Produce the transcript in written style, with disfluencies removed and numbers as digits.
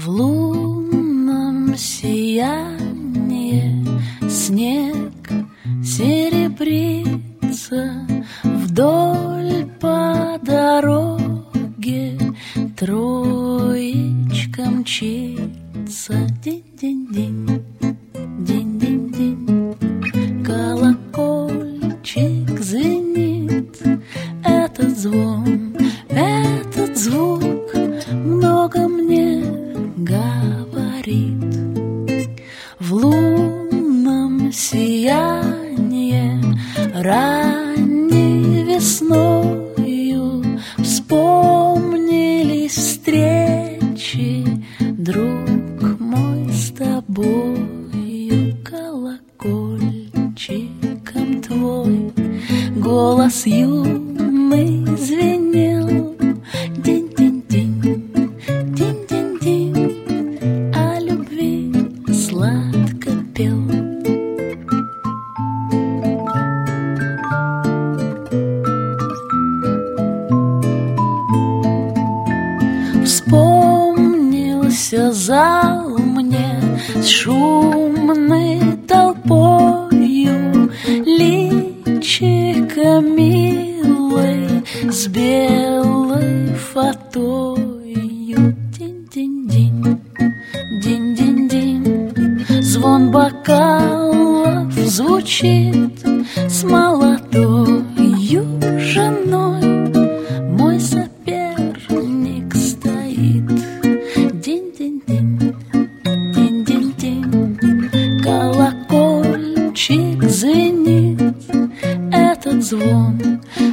В лунном сиянии снег серебрится, вдоль по дороге троечка мчится. Динь-динь-динь, динь-динь-динь. Колокольчик звенит, этот звон, этот звук много мне говорит. В лунном сиянии ранней весною вспомнились встречи, друг мой, с тобою. Колокольчиком твой голос юный звенел. Динь-динь-динь, динь-динь-динь, о любви сладко пел. Вспомнился зал мне с шумной толпою, личико милой с белой фатою. Динь-динь-динь, динь-динь-динь, звон бокалов звучит с молодою женой. Мой соперник стоит. Динь-динь-динь, динь-динь-динь, колокольчик звенит, этот звон,